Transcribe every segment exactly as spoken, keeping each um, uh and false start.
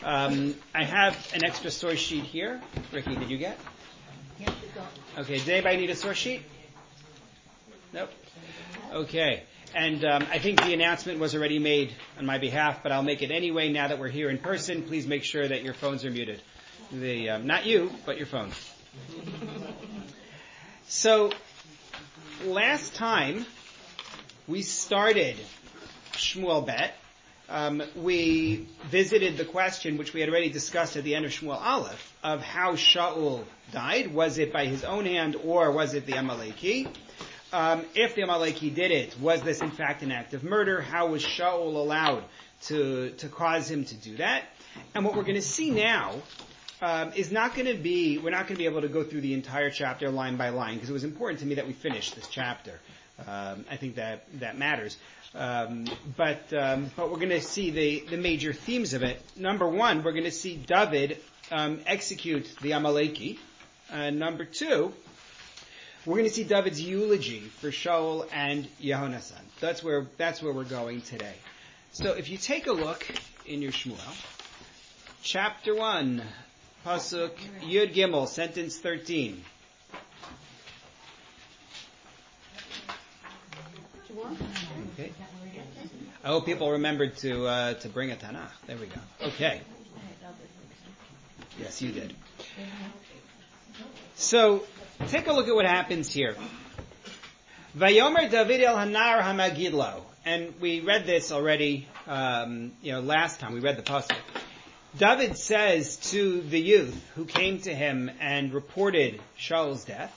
Um, I have an extra source sheet here. Ricky, did you get? Yes, you got. Okay, does anybody need a source sheet? Nope. Okay. And um, I think the announcement was already made on my behalf, but I'll make it anyway now that we're here in person. Please make sure that your phones are muted. The, um, not you, but your phones. So, last time we started Shmuel Bet, um, we visited the question, which we had already discussed at the end of Shmuel Aleph, of how Shaul died. Was it by his own hand or was it the Amaleki? Um, if the Amaleki did it, was this in fact an act of murder? How was Shaul allowed to, to cause him to do that? And what we're going to see now um, is not going to be, we're not going to be able to go through the entire chapter line by line, because it was important to me that we finish this chapter. Um, I think that, that matters. Um, but, um, but we're going to see the, the major themes of it. Number one, we're going to see David um, execute the Amaleki. Uh, number two, we're going to see David's eulogy for Shaul and Yehonasan. That's where, that's where we're going today. So if you take a look in your Shmuel, chapter one, Pasuk Yud Gimel, sentence thirteen. Okay. I hope people remembered to, uh, to bring a Tanakh. There we go. Okay. Yes, you did. So, take a look at what happens here. Vayomer David el Hanar Hamagidlo. And we read this already, um, you know, last time. We read the pasuk. David says to the youth who came to him and reported Shaul's death,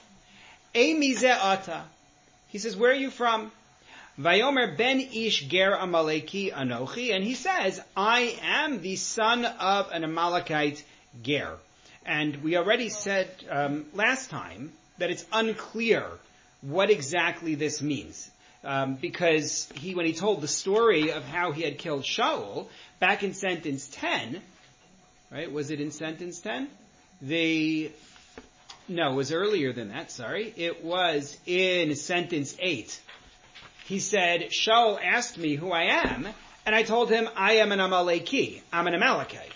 E mize ata. He says, where are you from? Vayomer ben ish ger Amaleki anochi. And he says, I am the son of an Amalekite ger. And we already said um, last time that it's unclear what exactly this means. Um, because he, when he told the story of how he had killed Shaul, back in sentence ten, right, was it in sentence ten? The, no, it was earlier than that, sorry. It was in sentence eight. He said, Shaul asked me who I am, and I told him I am an Amaleki, I'm an Amalekite.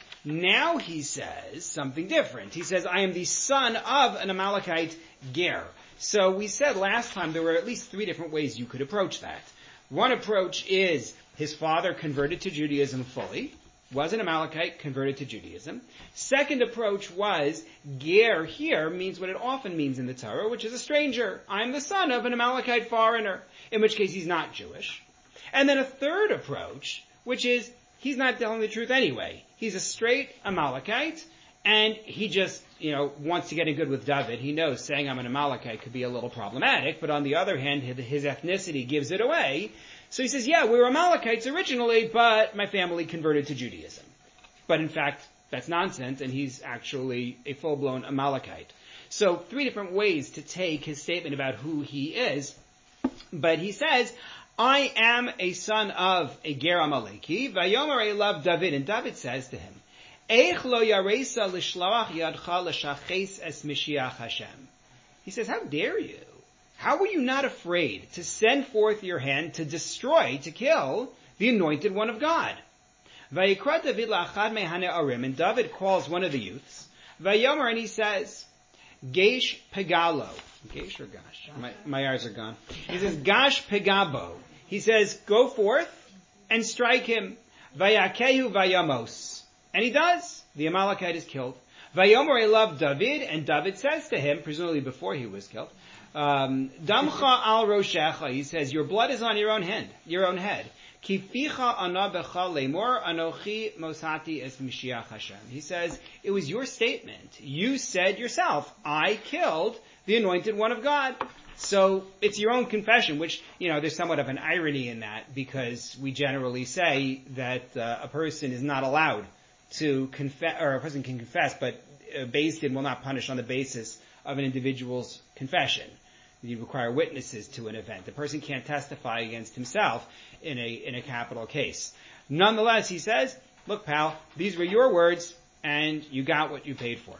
Now he says something different. He says, I am the son of an Amalekite ger. So we said last time there were at least three different ways you could approach that. One approach is his father converted to Judaism fully, was an Amalekite, converted to Judaism. Second approach was, ger here means what it often means in the Torah, which is a stranger. I'm the son of an Amalekite foreigner, in which case he's not Jewish. And then a third approach, which is, he's not telling the truth anyway. He's a straight Amalekite, and he just, you know, wants to get in good with David. He knows saying I'm an Amalekite could be a little problematic, but on the other hand, his ethnicity gives it away. So he says, yeah, we were Amalekites originally, but my family converted to Judaism. But in fact, that's nonsense, and he's actually a full-blown Amalekite. So three different ways to take his statement about who he is. But he says, I am a son of a ger Amaleki, vayomer elav David, and David says to him, Eich lo yaresa l'shloach yadcha l'shaches es Mashiach Hashem. He says, how dare you? How were you not afraid to send forth your hand to destroy, to kill the anointed one of God? Vayikra David la'achad mehane'arim, and David calls one of the youths, vayomer, and he says, Gesh pegalo. Gesh or Gash? My, my eyes are gone. He says, Gash pegabo. He says, go forth and strike him. Vayakehu vayamos. And he does. The Amalekite is killed. Vayomer elav David, and David says to him, presumably before he was killed, um, Damcha al roshecha. He says, your blood is on your own hand, your own head. Kificha ana becha lemor anochi mosati es Mashiach Hashem. He says, it was your statement. You said yourself, I killed the anointed one of God. So it's your own confession, which, you know, there's somewhat of an irony in that, because we generally say that uh, a person is not allowed to confess, or a person can confess, but uh, Beis Din will not punish on the basis of an individual's confession. You require witnesses to an event. The person can't testify against himself in a in a capital case. Nonetheless, he says, look, pal, these were your words, and you got what you paid for.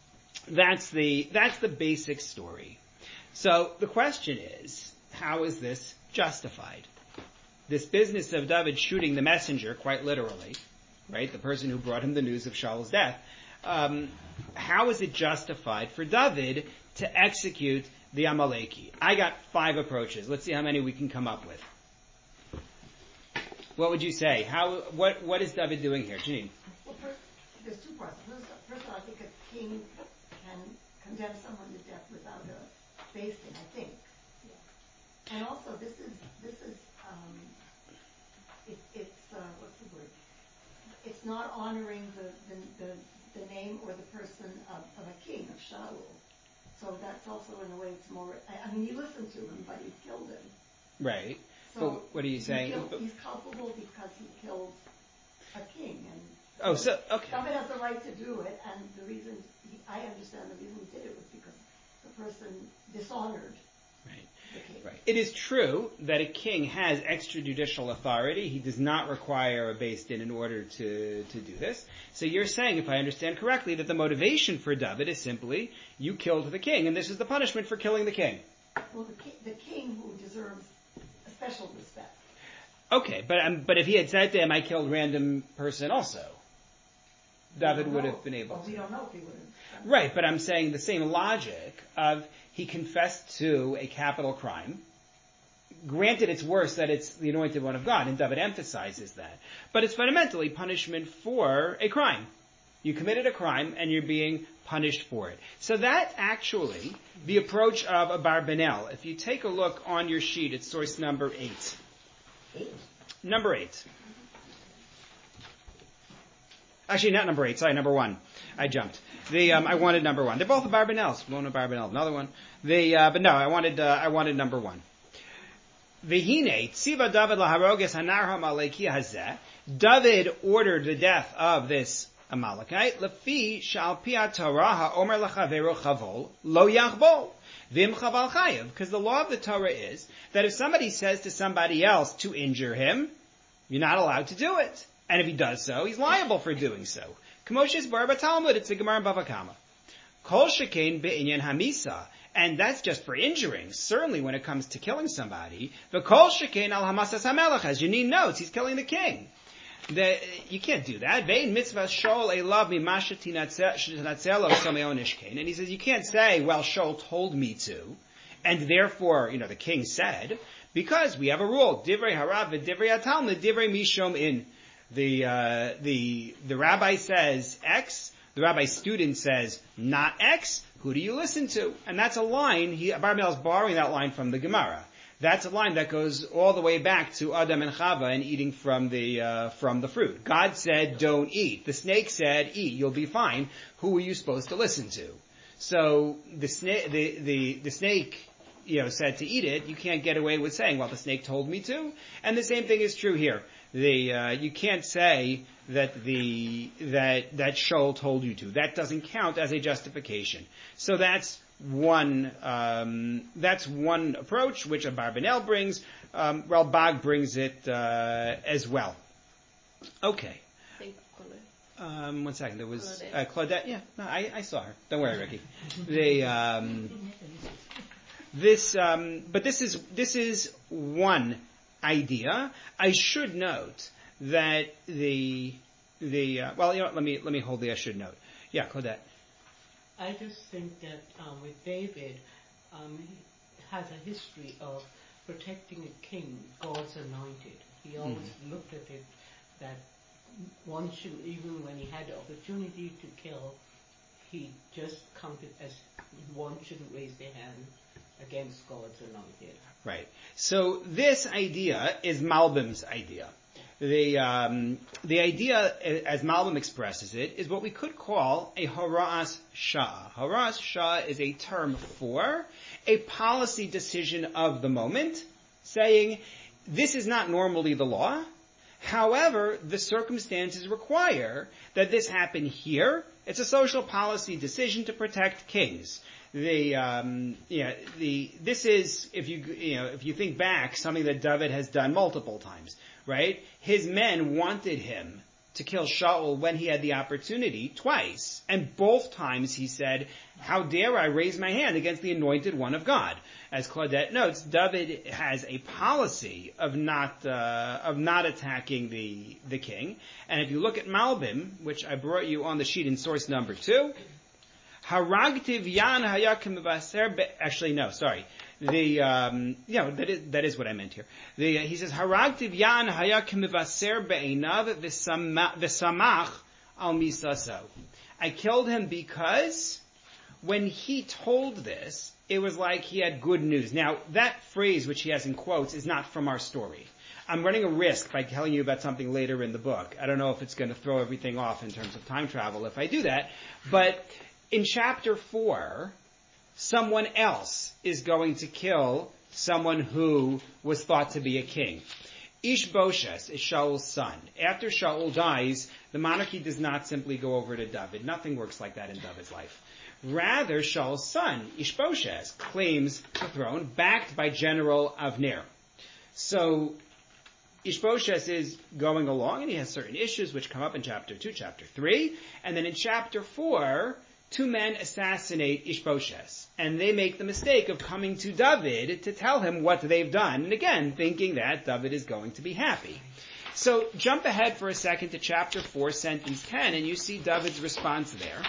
That's the that's the basic story. So the question is, how is this justified? This business of David shooting the messenger, quite literally, right? The person who brought him the news of Shaul's death. Um, how is it justified for David to execute the Amaleki? I got five approaches. Let's see how many we can come up with. What would you say? How? What? What is David doing here, Janine? Well, first, there's two parts. First, first of all, I think a king can condemn someone to death without a basting. I think. Yeah. And also, this is this is um, it, it's uh, what's the word? It's not honoring the the, the, the name or the person of, of a king, of Shaul. So that's also in a way it's more. I, I mean, you listen to him, but you killed him. Right. So but what are you saying? Killed, he's culpable because he killed a king. And oh, so okay. David has the right to do it, and the reason he, I understand the reason he did it was because the person dishonored. Right. Right. It is true that a king has extrajudicial authority. He does not require a beis din in order to, to do this. So you're saying, if I understand correctly, that the motivation for David is simply, you killed the king, and this is the punishment for killing the king. Well, the, ki- the king who deserves a special respect. Okay, but um, but if he had said to him, I killed random person also, David would have been able well, to. We don't know if he would have. Right, but I'm saying the same logic of he confessed to a capital crime. Granted, it's worse that it's the anointed one of God, and David emphasizes that. But it's fundamentally punishment for a crime. You committed a crime, and you're being punished for it. So that's actually the approach of Abarbanel. If you take a look on your sheet, it's source number eight. Eight? Number eight. Actually, not number eight. Sorry, number one. I jumped. The um, I wanted number one. They're both Abarbanels. One Abarbanel, another one. The uh, but no, I wanted uh, I wanted number one. V'hine tziva David laharoges hanar ha'maleki hazeh. David ordered the death of this Amalekite. Lefi shal pia Torah ha'omer lachaveru chavol lo yachbol v'im chaval chayev. Because the law of the Torah is that if somebody says to somebody else to injure him, you're not allowed to do it. And if he does so, he's liable for doing so. K'moshes bar b'Talmud, it's a Gemara in Bava Kama. Kol shekein be'inyan hamisa. And that's just for injuring. Certainly when it comes to killing somebody. The kol shekein al hamasas hamelech, as Janine notes, he's killing the king. The, you can't do that. Ve'in mitzvah shol elav mimasha tinatzelo sameon ishkein. And he says, you can't say, well, Shaul told me to. And therefore, you know, the king said, because we have a rule. Divrei harav v'divrei hatalmud, divrei mishom in. The, uh, the, the rabbi says X, the rabbi's student says not X, who do you listen to? And that's a line, he, Abarbanel is borrowing that line from the Gemara. That's a line that goes all the way back to Adam and Chava and eating from the, uh, from the fruit. God said, don't eat. The snake said, eat, you'll be fine. Who are you supposed to listen to? So, the snake, the, the, the snake, you know, said to eat it. You can't get away with saying, well, the snake told me to. And the same thing is true here. The, uh, you can't say that the, that, that Shaul told you to. That doesn't count as a justification. So that's one, um, that's one approach which Abarbanel brings. Um, Ralbag brings it, uh, as well. Okay. Um, one second. There was, uh, Claudette. Yeah, no, I, I saw her. Don't worry, Ricky. The, um, this, um, but this is, this is one idea. I should note that the the uh, well, you know what, let me let me hold the I should note. Yeah, Claudette. I just think that um, with David, um, he has a history of protecting a king, God's anointed. He always mm. looked at it that one should, even when he had the opportunity to kill, he just counted as one shouldn't raise their hand against God's anointed. Right. So this idea is Malbim's idea. The um, the idea, as Malbim expresses it, is what we could call a hara'as shah. Hara'as shah is a term for a policy decision of the moment, saying this is not normally the law. However, the circumstances require that this happen here. It's a social policy decision to protect kings. The, um, yeah, the, this is, if you, you know, if you think back, something that David has done multiple times, right? His men wanted him to kill Shaul when he had the opportunity, twice. And both times he said, how dare I raise my hand against the anointed one of God? As Claudette notes, David has a policy of not uh, of not attacking the the king. And if you look at Malbim, which I brought you on the sheet in source number two, Haragtiv Yan Hayakim Vaser. Actually, no, sorry. The um, you know that is that is what I meant here. The uh, he says Haragtiv Yan Hayakim Vaser Be'enav V'Samach Al Misaso. I killed him because when he told this, it was like he had good news. Now, that phrase, which he has in quotes, is not from our story. I'm running a risk by telling you about something later in the book. I don't know if it's going to throw everything off in terms of time travel if I do that. But in chapter four, someone else is going to kill someone who was thought to be a king. Ishbosheth is Shaul's son. After Shaul dies, the monarchy does not simply go over to David. Nothing works like that in David's life. Rather, Shaul's son, Ishbosheth, claims the throne, backed by General Avner. So, Ishbosheth is going along, and he has certain issues which come up in chapter two, chapter three, and then in chapter four, two men assassinate Ishbosheth, and they make the mistake of coming to David to tell him what they've done, and again, thinking that David is going to be happy. So, jump ahead for a second to chapter four, sentence ten, and you see David's response there.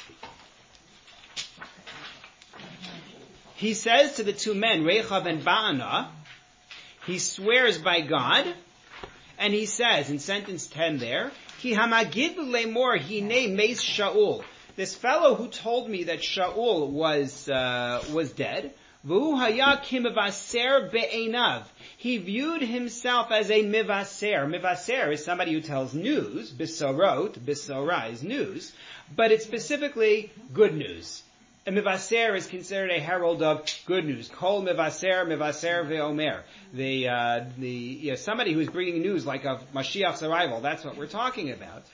He says to the two men, Rechav and Ba'ana, he swears by God, and he says in sentence ten there, Ki hamagid lemor hine meis Shaul. This fellow who told me that Shaul was uh, was dead, v'hu haya kimivaser be'enav. He viewed himself as a mivaser. Mivaser is somebody who tells news. Bisorot, bisora is news, but it's specifically good news. A mivaser is considered a herald of good news. Kol mivaser, mivaser ve'omer. The, uh, the, you know, somebody who's bringing news like of Mashiach's arrival. That's what we're talking about.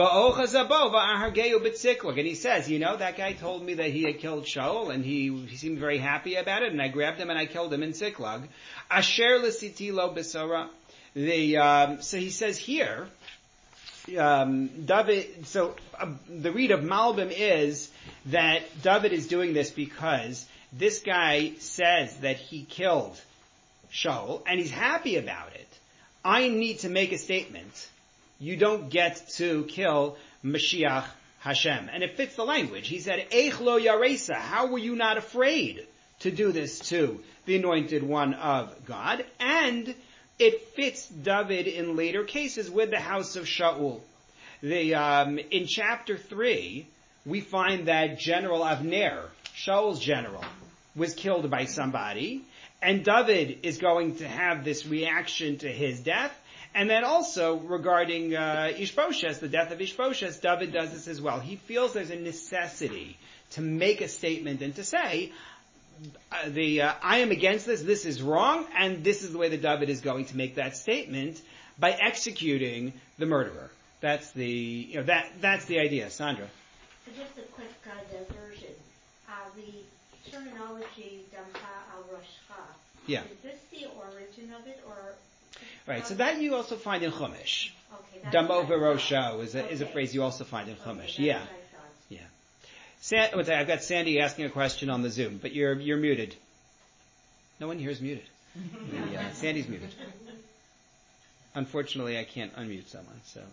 And he says, you know, that guy told me that he had killed Shaul, and he, he seemed very happy about it, and I grabbed him and I killed him in Siklag. Asher l'siti lo besora. The, um, so he says here, um, David, so uh, the read of Malbim is that David is doing this because this guy says that he killed Shaul, and he's happy about it. I need to make a statement. You don't get to kill Mashiach Hashem. And it fits the language. He said, Eich lo yaresa. How were you not afraid to do this to the anointed one of God? And it fits David in later cases with the house of Shaul. The, um, in chapter three, we find that General Avner, Shaul's general, was killed by somebody, and David is going to have this reaction to his death. And then also regarding uh, Ishbosheth, the death of Ishbosheth, David does this as well. He feels there's a necessity to make a statement and to say, uh, the uh, I am against this, this is wrong, and this is the way that David is going to make that statement by executing the murderer. That's the you know that that's the idea, Sandra. Just a quick uh, diversion. Uh, the terminology Damha al Roshcha. Yeah. Is this the origin of it, or? Right. So that you also find in Chumash. Okay. Damo v'rosho is a okay. is a phrase you also find in Chumash. Okay, yeah. Yeah. San, what's that? I've got Sandy asking a question on the Zoom, but you're you're muted. No one here is muted. the, uh, Sandy's muted. Unfortunately, I can't unmute someone. So.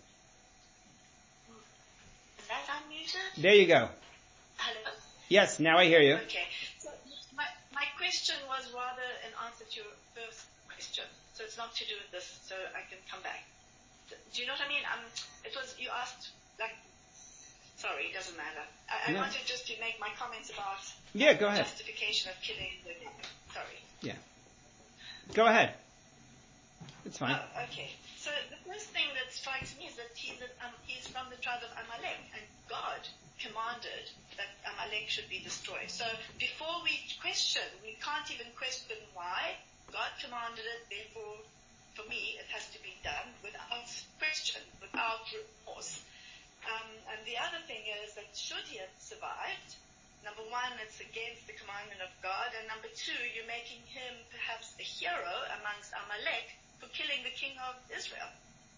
Is that unmuted? There you go. Hello? Yes, now I hear you. Okay. So my, my question was rather an answer to your first question. So it's not to do with this, so I can come back. Do you know what I mean? Um, it was, you asked, like, sorry, it doesn't matter. I, I No. wanted just to make my comments about Yeah, go ahead. justification of killing the, sorry. Yeah. Go ahead. It's fine. Oh, okay. So the first thing that strikes me is that, he, that um, he's from the tribe of Amalek, and God commanded that Amalek should be destroyed. So before we question, we can't even question why. God commanded it, therefore, for me, it has to be done without question, without remorse. Um, and the other thing is that should he have survived, number one, it's against the commandment of God, and number two, you're making him perhaps a hero amongst Amalek for killing the king of Israel.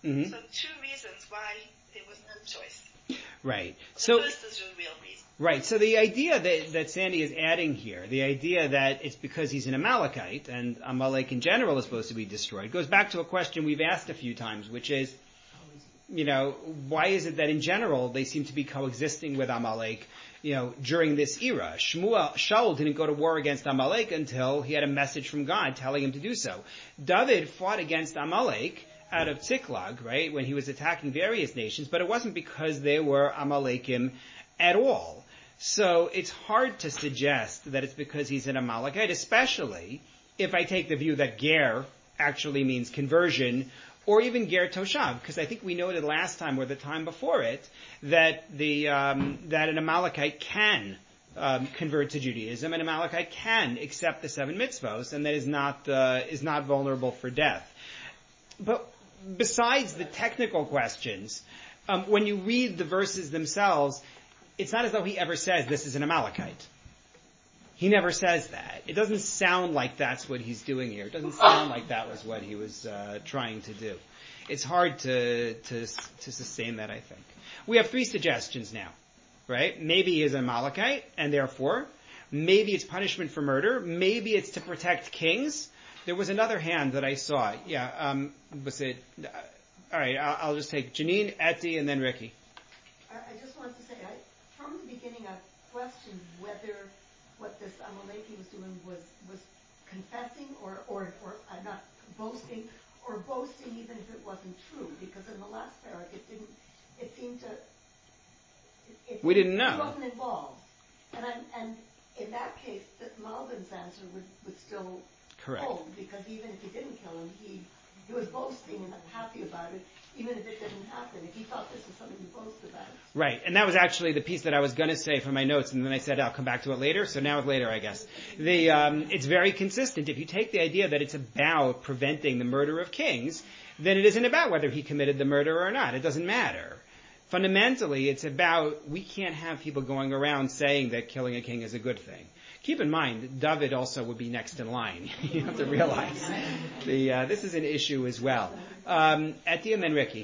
Mm-hmm. So two reasons why there was no choice. Right. The So, first is the real reason. right. So the idea that, that Sandy is adding here, the idea that it's because he's an Amalekite and Amalek in general is supposed to be destroyed, goes back to a question we've asked a few times, which is, you know, why is it that in general they seem to be coexisting with Amalek, you know, during this era? Shmuel, Shaul didn't go to war against Amalek until he had a message from God telling him to do so. David fought against Amalek out of Ziklag, right, when he was attacking various nations, but it wasn't because they were Amalekim at all. So it's hard to suggest that it's because he's an Amalekite, especially if I take the view that Ger actually means conversion, or even Ger Toshav, because I think we noted last time or the time before it that the um, that an Amalekite can um, convert to Judaism, an Amalekite can accept the seven mitzvos, and that is not uh, is not vulnerable for death. But besides the technical questions, um, when you read the verses themselves, it's not as though he ever says this is an Amalekite. He never says that. It doesn't sound like that's what he's doing here. It doesn't sound like that was what he was uh, trying to do. It's hard to, to to sustain that, I think. We have three suggestions now, right? Maybe he is an Amalekite, and therefore, maybe it's punishment for murder. Maybe it's to protect kings. There was another hand that I saw. Yeah, um, was it? Uh, all right, I'll, I'll just take Janine, Etty, and then Ricky. I, I just want to say, I, from the beginning, I questioned whether what this Amaleki was doing was was confessing or or, or uh, not boasting, or boasting even if it wasn't true. Because in the last parak, it didn't. It seemed to. It, it We didn't know. He wasn't involved, and I'm, and in that case, that Malbin's answer would would still. Correct. Hold, because even if he didn't kill him, he he was boasting and happy about it, even if it didn't happen. If he thought this was something to boast about. Right, and that was actually the piece that I was going to say from my notes, and then I said I'll come back to it later. So now it's later, I guess. The um, it's very consistent. If you take the idea that it's about preventing the murder of kings, then it isn't about whether he committed the murder or not. It doesn't matter. Fundamentally, it's about we can't have people going around saying that killing a king is a good thing. Keep in mind, David also would be next in line. You have to realize the uh, this is an issue as well. Um, Etty and then Ricky.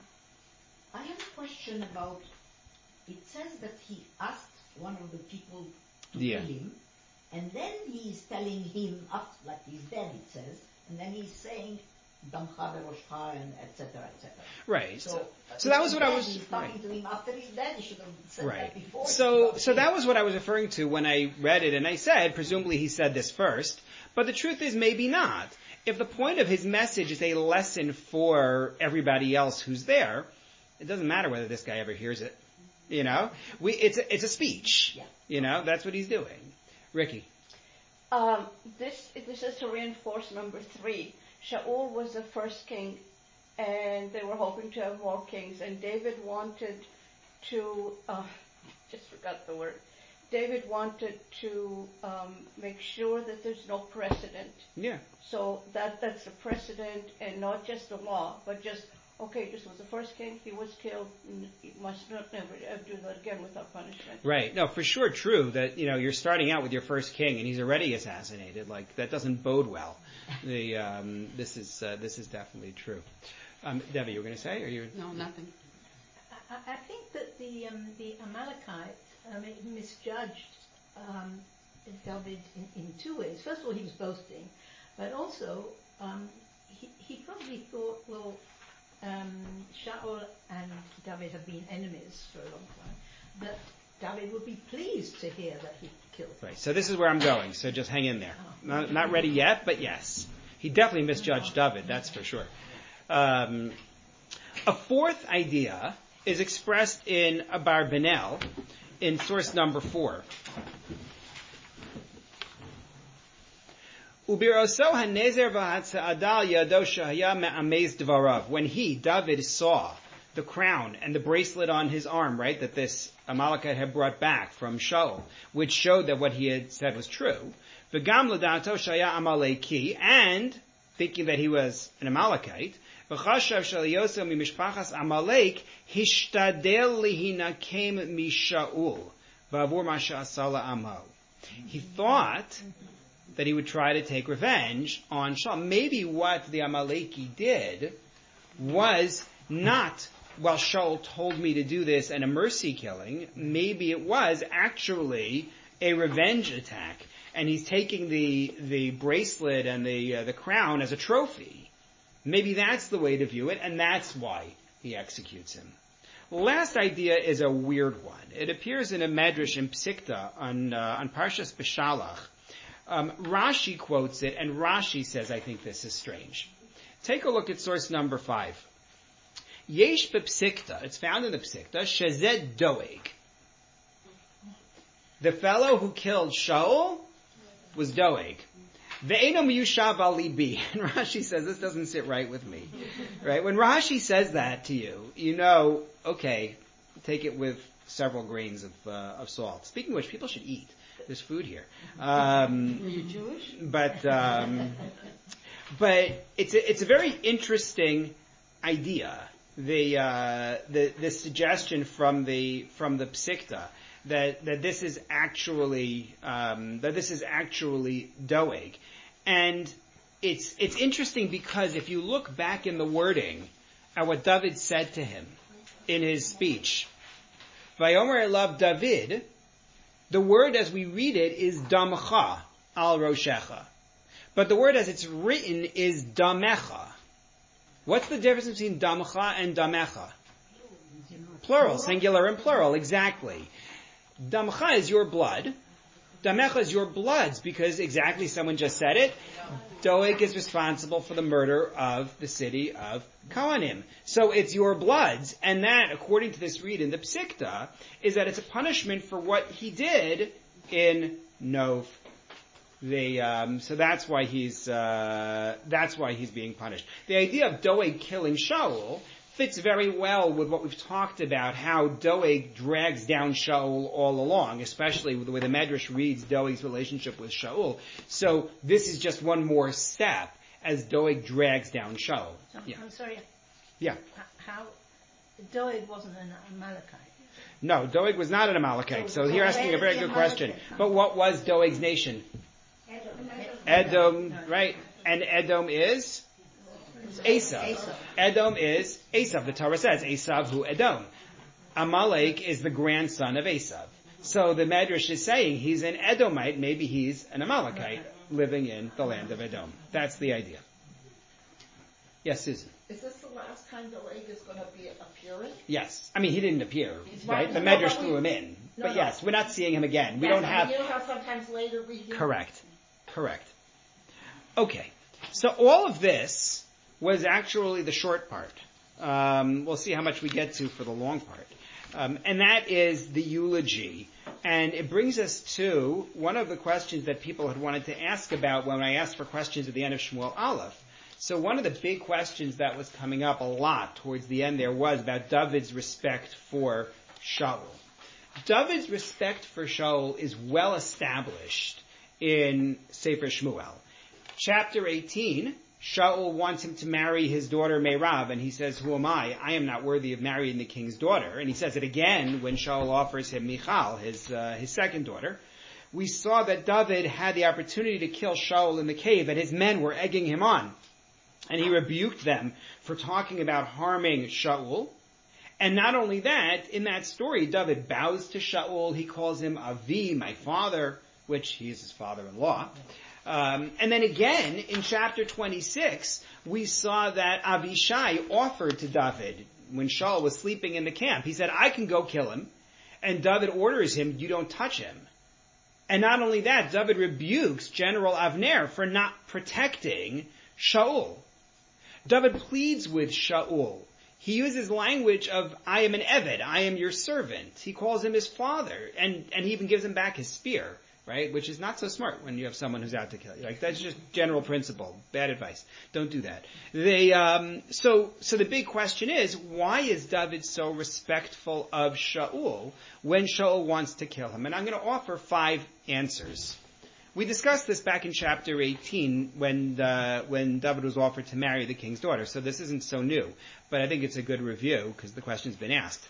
I have a question about, it says that he asked one of the people to Yeah. kill him, and then he's telling him, after, like he's dead, it says, and then he's saying, Damcha beroshcha, and et cetera, et cetera. Right. So, So that was what I was. He's talking Right. to him after he's dead. He should have said Right. that before. So, so that was what I was referring to when I read it, and I said, presumably he said this first, but the truth is maybe not. If the point of his message is a lesson for everybody else who's there, it doesn't matter whether this guy ever hears it. You know, we it's a, it's a speech. Yeah. You know, that's what he's doing. Ricky. Um, this this is to reinforce number three. Shaul was the first king, and they were hoping to have more kings. And David wanted to, uh, just forgot the word. David wanted to um, make sure that there's no precedent. Yeah. So that that's the precedent, and not just the law, but just okay. This was the first king. He was killed. And you must not never ever do that again without punishment. Right. No, for sure true that, you know, you're starting out with your first king and he's already assassinated. Like, that doesn't bode well. The, um, this is, uh, this is definitely true. Um, Debbie, you were going to say, or you? No, nothing. I, I think that the, um, the Amalekites um, misjudged, um, David in, in two ways. First of all, he was boasting, but also, um, he, he probably thought, well, Um, Shaul and David have been enemies for a long time, that David would be pleased to hear that he killed him. Right. So this is where I'm going. So just hang in there. Not, not ready yet, but yes. He definitely misjudged David, that's for sure. Um, a fourth idea is expressed in Abarbanel in source number four. When he, David, saw the crown and the bracelet on his arm, right, that this Amalekite had brought back from Shaul, which showed that what he had said was true, and thinking that he was an Amalekite, he thought that he would try to take revenge on Shaul. Maybe what the Amaleki did was not, well, Shaul told me to do this and a mercy killing. Maybe it was actually a revenge attack, and he's taking the the bracelet and the uh, the crown as a trophy. Maybe that's the way to view it, and that's why he executes him. Last idea is a weird one. It appears in a medrash in Psikta on uh, on Parshas Beshalach. Um, Rashi quotes it, and Rashi says, I think this is strange. Take a look at source number five. Yesh b'Psikta, it's found in the Psikta, Shezed Doeg. The fellow who killed Shaul was Doeg. Ve'eno miyushav al libi. And Rashi says, this doesn't sit right with me. Right? When Rashi says that to you, you know, okay, take it with several grains of, uh, of salt. Speaking of which, people should eat. There's food here. Um, Are you Jewish? But, um, but it's a, it's a very interesting idea. The, uh, the, the suggestion from the, from the Psikta that, that this is actually, um, that this is actually Doeg. And it's, it's interesting because if you look back in the wording at what David said to him in his speech, Vayomer elav David, the word as we read it is damcha al roshecha. But the word as it's written is damecha. What's the difference between damcha and damecha? Plural, singular and plural, exactly. Damcha is your blood. Damecha is your bloods, because exactly someone just said it. Doeg is responsible for the murder of the city of Kohanim. So it's your bloods, and that, according to this read in the Psikta, is that it's a punishment for what he did in Nov. The, um, so that's why he's uh, that's why he's being punished. The idea of Doeg killing Shaul fits very well with what we've talked about, how Doeg drags down Shaul all along, especially with the way the Medrash reads Doeg's relationship with Shaul. So this is just one more step as Doeg drags down Shaul. So, Yeah. I'm sorry. Yeah. How Doeg wasn't an Amalekite. No, Doeg was not an Amalekite. So you're asking a very good question. But what was Doeg's nation? Edom, right? And Edom is Esav. Edom is Esav. The Torah says, Esav hu Edom. Amalek is the grandson of Esav. So the Medrash is saying he's an Edomite, maybe he's an Amalekite living in the land of Edom. That's the idea. Yes, Susan? Is this the last time Doeg is going to be appearing? Yes. I mean, he didn't appear, right? Right. The No, Medrash but we- threw him in. No, But no. yes, we're not seeing him again. We Yes, don't I have... mean, you know how sometimes later we hear... Correct. Correct. Okay. So all of this was actually the short part. Um, we'll see how much we get to for the long part. Um, and that is the eulogy. And it brings us to one of the questions that people had wanted to ask about when I asked for questions at the end of Shmuel Aleph. So one of the big questions that was coming up a lot towards the end there was about David's respect for Shaul. David's respect for Shaul is well established in Sefer Shmuel. Chapter eighteen, Shaul wants him to marry his daughter Meirav, and he says, who am I? I am not worthy of marrying the king's daughter. And he says it again when Shaul offers him Michal, his, uh, his second daughter. We saw that David had the opportunity to kill Shaul in the cave, and his men were egging him on. And he rebuked them for talking about harming Shaul. And not only that, in that story, David bows to Shaul. He calls him Avi, my father, which he's his father-in-law. Um, and then again, in chapter twenty-six, we saw that Avishai offered to David, when Shaul was sleeping in the camp, he said, I can go kill him. And David orders him, you don't touch him. And not only that, David rebukes General Avner for not protecting Shaul. David pleads with Shaul. He uses language of, I am an Eved, I am your servant. He calls him his father, and, and he even gives him back his spear, right? Which is not so smart when you have someone who's out to kill you. Like, that's just general principle. Bad advice. Don't do that. They, um, so, so the big question is, why is David so respectful of Shaul when Shaul wants to kill him? And I'm going to offer five answers. We discussed this back in chapter eighteen when uh, when David was offered to marry the king's daughter, so this isn't so new, but I think it's a good review because the question's been asked.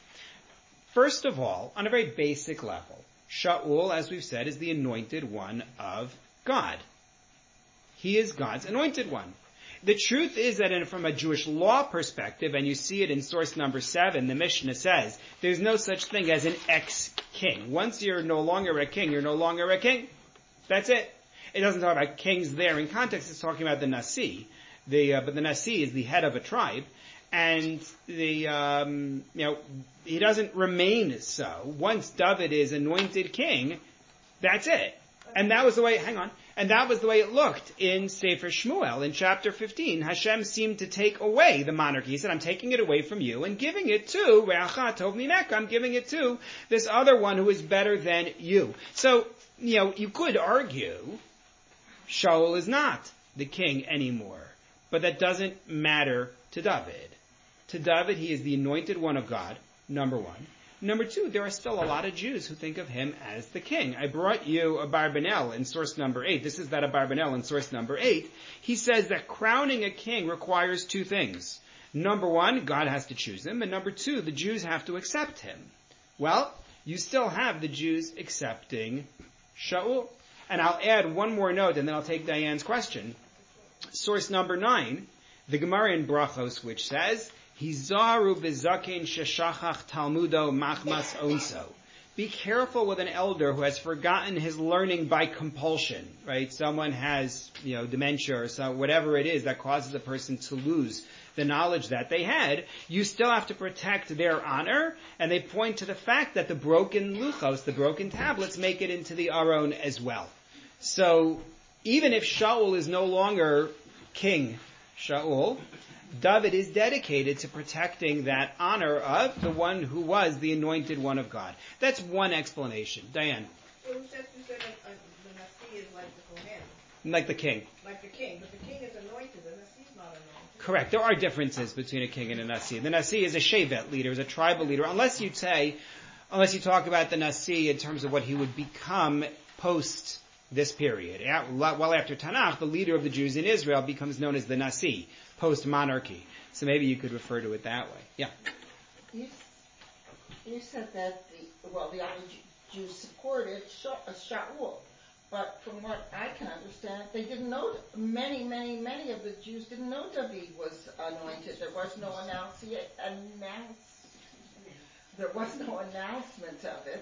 First of all, on a very basic level, Shaul, as we've said, is the anointed one of God. He is God's anointed one. The truth is that in, from a Jewish law perspective, and you see it in source number seven, the Mishnah says, there's no such thing as an ex-king. Once you're no longer a king, you're no longer a king. That's it. It doesn't talk about kings there in context, it's talking about the Nasi. The, uh, but the Nasi is the head of a tribe, and the, um, you know, he doesn't remain so. Once David is anointed king, that's it. And that was the way, hang on, and that was the way it looked in Sefer Shmuel. In chapter fifteen, Hashem seemed to take away the monarchy. He said, I'm taking it away from you and giving it to Re'acha Tov Mimeka. I'm giving it to this other one who is better than you. So, you know, you could argue Shaul is not the king anymore. But that doesn't matter to David. To David, he is the anointed one of God, number one. Number two, there are still a lot of Jews who think of him as the king. I brought you Abarbanel in source number eight. This is that Abarbanel in source number eight. He says that crowning a king requires two things. Number one, God has to choose him. And number two, the Jews have to accept him. Well, you still have the Jews accepting Shaul. And I'll add one more note, and then I'll take Diane's question. Source number nine, the Gemara in Brachos, which says, Hizaru b'zaken sheshachach talmudo machmas onso. Be careful with an elder who has forgotten his learning by compulsion, right? Someone has, you know, dementia or so, whatever it is that causes a person to lose the knowledge that they had. You still have to protect their honor, and they point to the fact that the broken luchos, the broken tablets, make it into the Aron as well. So, even if Shaul is no longer King Shaul, David is dedicated to protecting that honor of the one who was the anointed one of God. That's one explanation. Diane. It was just you said uh, the Nasi is like the Kohen. Like the king. Like the king, but the king is anointed, the Nasi is not anointed. Correct. There are differences between a king and a Nasi. The Nasi is a Shevet leader, is a tribal leader, unless you say, unless you talk about the Nasi in terms of what he would become post this period. Well after Tanakh, the leader of the Jews in Israel becomes known as the Nasi, post-monarchy. So maybe you could refer to it that way. Yeah. You, you said that the, well, the other Jews supported Shaul, but from what I can understand, they didn't know, many, many, many of the Jews didn't know David was anointed. There was no announcement, announce, there was no announcement of it,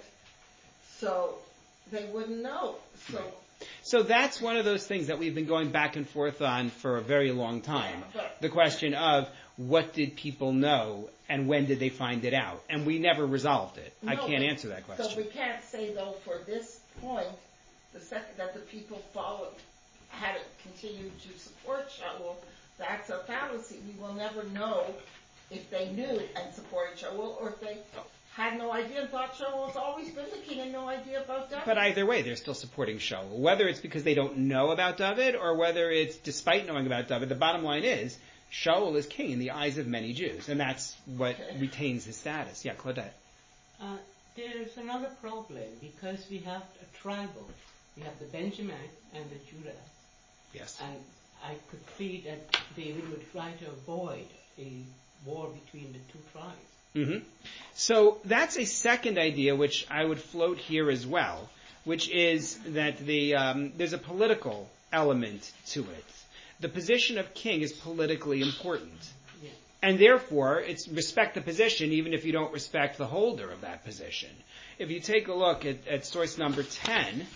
so they wouldn't know. So, so that's one of those things that we've been going back and forth on for a very long time. The question of what did people know and when did they find it out? And we never resolved it. No, I can't but, answer that question. So we can't say, though, for this point, the second that the people followed, had continued to support Shaul, that's a fallacy. We will never know if they knew and supported Shaul or if they had no idea and thought Shaul has always been the king and no idea about David. But either way, they're still supporting Shaul. Whether it's because they don't know about David or whether it's despite knowing about David, the bottom line is Shaul is king in the eyes of many Jews, and that's what okay. retains his status. Yeah, Claudette. Uh, there's another problem because we have a tribal. We have the Benjamin and the Judah. Yes. And I could see that David would try to avoid a war between the two tribes. Mm-hmm. So that's a second idea which I would float here as well, which is that the um, there's a political element to it. The position of king is politically important. Yeah. And therefore, it's respect the position even if you don't respect the holder of that position. If you take a look at, at source number ten,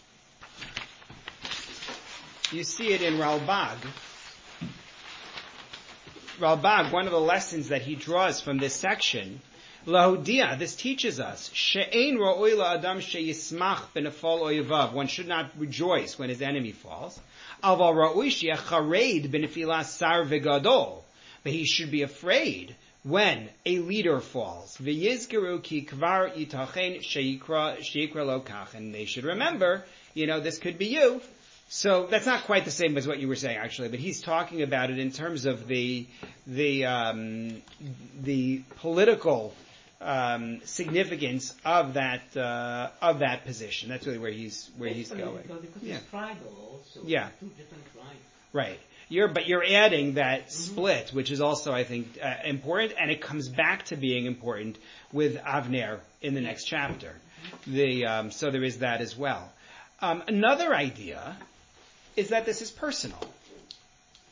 you see it in Ralbag. Ralbag, one of the lessons that he draws from this section, Lahodia, this teaches us, She'ein ro'oi la'adam she'yismach b'nefal oyevav. One should not rejoice when his enemy falls. Aval ra'oi she'yachared b'nefilas sar v'gadol. But he should be afraid when a leader falls. V'yizgeru ki kvar yitachen she'yikra lo kach. And they should remember, you know, this could be you. So that's not quite the same as what you were saying, actually, but he's talking about it in terms of the the um, the political um, significance of that uh, of that position. That's really where he's where he's going. Because yeah. it's tribal also. Yeah. Two different tribes. Right. You're but you're adding that mm-hmm. split, which is also, I think, uh, important, and it comes back to being important with Avner in the next chapter. The um, so there is that as well. Um, another idea is that this is personal.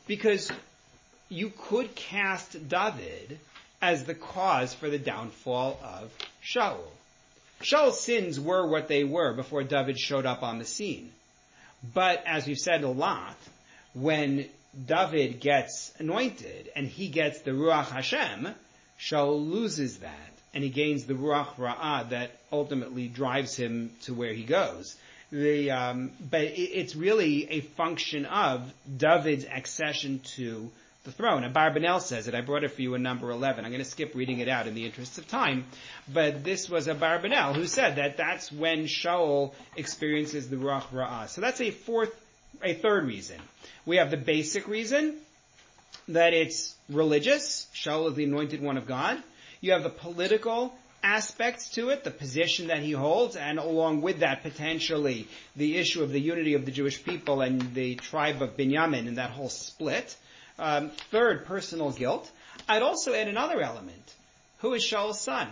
because you could cast David as the cause for the downfall of Shaul. Shaul's sins were what they were before David showed up on the scene. But as we've said a lot, when David gets anointed and he gets the Ruach Hashem, Shaul loses that, and he gains the Ruach Ra'ah that ultimately drives him to where he goes. The, um, but it, it's really a function of David's accession to the throne. And Abarbanel says it. I brought it for you in number eleven. I'm going to skip reading it out in the interest of time. But this was Abarbanel who said that that's when Shaul experiences the Ruach Ra'ah. So that's a fourth, a third reason. We have the basic reason that it's religious. Shaul is the anointed one of God. You have the political aspects to it, the position that he holds, and along with that, potentially, the issue of the unity of the Jewish people and the tribe of Binyamin and that whole split. Um, third, personal guilt. I'd also add another element. Who is Shaul's son?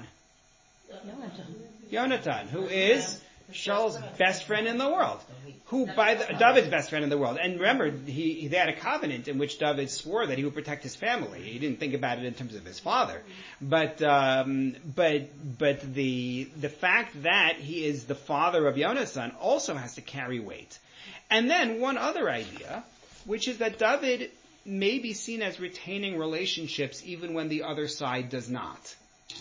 Yonatan, who is Shaul's best friend in the world. Who, by the, David's best friend in the world. And remember, he, they had a covenant in which David swore that he would protect his family. He didn't think about it in terms of his father. But, um, but, but the, the fact that he is the father of Yonatan also has to carry weight. And then one other idea, which is that David may be seen as retaining relationships even when the other side does not.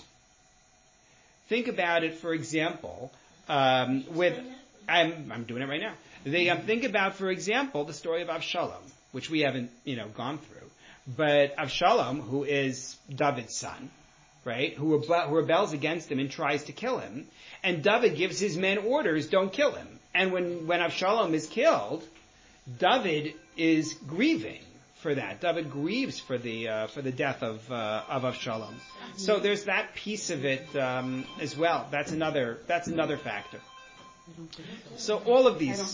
Think about it, for example, um, with, I'm, I'm doing it right now. They um, think about, for example, the story of Avshalom, which we haven't, you know, gone through. But Avshalom, who is David's son, right, who, rebe- who rebels against him and tries to kill him, and David gives his men orders, don't kill him. And when, when Avshalom is killed, David is grieving for that. David grieves for the uh, for the death of uh, of Avshalom. So there's that piece of it um, as well. That's another that's another factor. So all of these,